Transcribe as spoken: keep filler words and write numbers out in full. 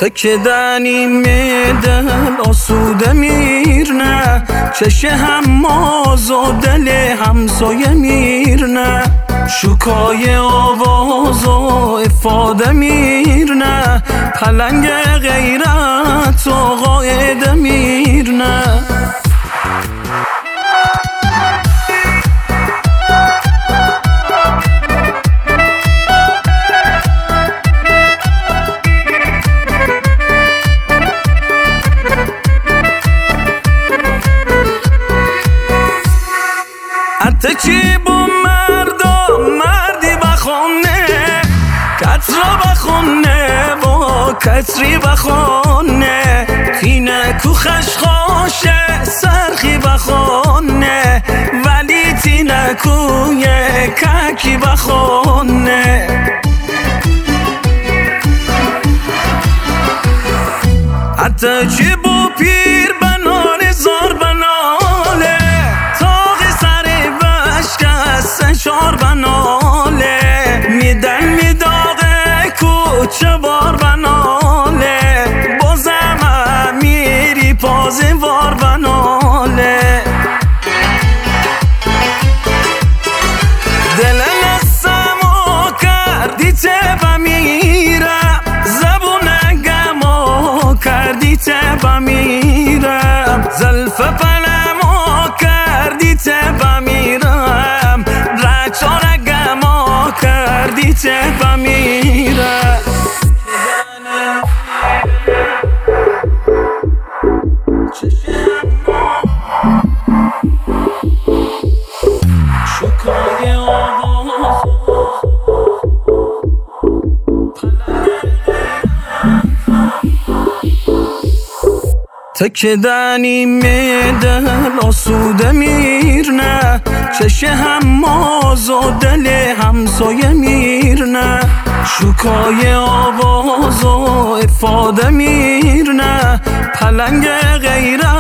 تکدنی دل آسوده میرنه، چشه هماز و دل همسایه میرنه، شکای آواز و افاده میرنه، پلنگ غیرت و قاعده میرنه. حتی چی با مردم مردی بخونه، کترا بخونه با کتری بخونه، تینه کو خشخاشه سرخی بخونه، ولی تینه کو یه ککی بخونه. حتی چی با پیر بنال زار بناله، شار بناله، میدن میداغه کوچه بار بناله، بازم میری پازی وار بناله. دلم سما کردی تبا میرم، زبون گما کردی تبا میرم، زلف پلما کردی تبا میرم، چارگما کردی تبا میرم. شکای آواز تکدنی دل آسوده میرنه، چشه هماز و دل همسایه میرنه، شکای آواز و افاده میرنه، پلنگ غیرت